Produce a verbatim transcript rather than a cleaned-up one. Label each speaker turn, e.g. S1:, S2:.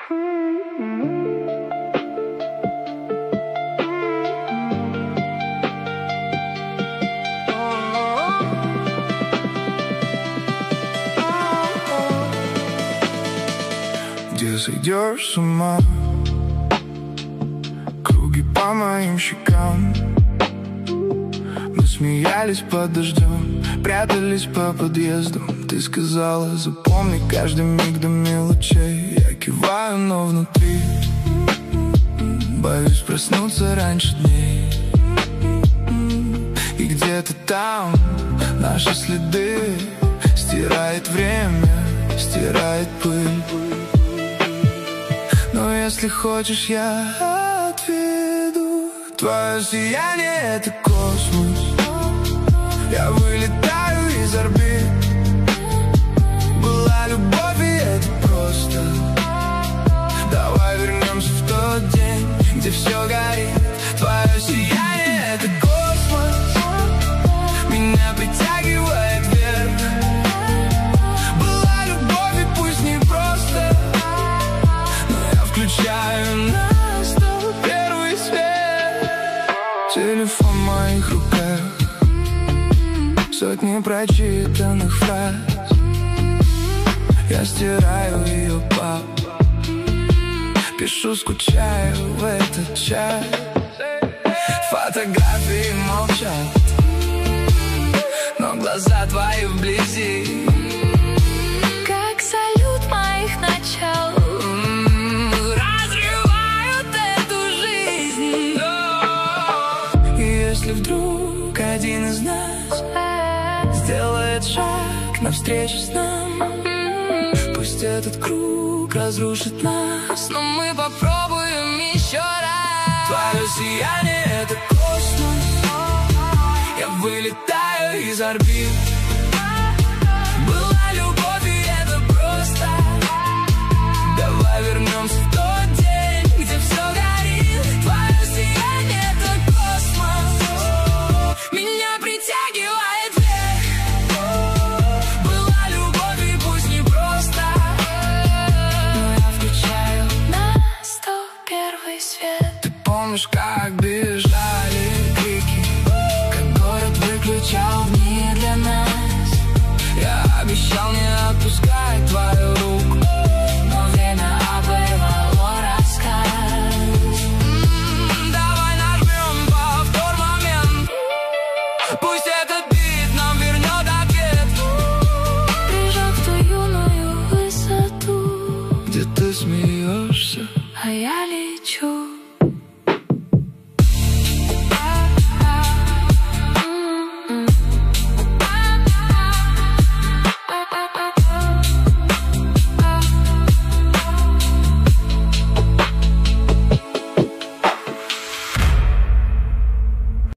S1: Где сойдешь с ума, круги по моим щекам. Мы смеялись под дождем, прятались по подъездам. Ты сказала, запомни каждый миг до мелочей. Я киваю, но внутри боюсь проснуться раньше дней. И где-то там наши следы стирает время, стирает пыль. Но если хочешь, я отведу. Твое сияние — это космос. Я вылетаю из орбит. Была любовь, и это просто. Давай вернемся в тот день, где все горит. Твое сияние — это космос. Меня притягивает вверх. Была любовь, и пусть не просто. Включаю на стол первый свет. Телефон в моих руках, сотни прочитанных фраз. Я стираю ее, пап. Пишу, скучаю в этот час. Фотографии молчат, но глаза твои вблизи.
S2: Как салют моих начал,
S1: если вдруг один из нас сделает шаг навстречу с нам, пусть этот круг разрушит нас,
S2: но мы попробуем еще раз.
S1: Твое сияние — это космос. Я вылетаю из орбит. Была любовь, и это просто. Давай вернемся в тот день, где все горит. Твое сияние — это меня притягивает вверх. Была любовь, и пусть не просто.
S2: Но я включаю на сто первый свет.
S1: Ты помнишь, как бежали крики, как город выключал в дни для нас. Я обещал не отпускать твою руку, но время оборвало рассказ. Давай нажмем повтор момент. Пусть этот бит нам вернет ответ.
S2: Прижав в ту юную высоту,
S1: где ты смеешься,
S2: а я лечу.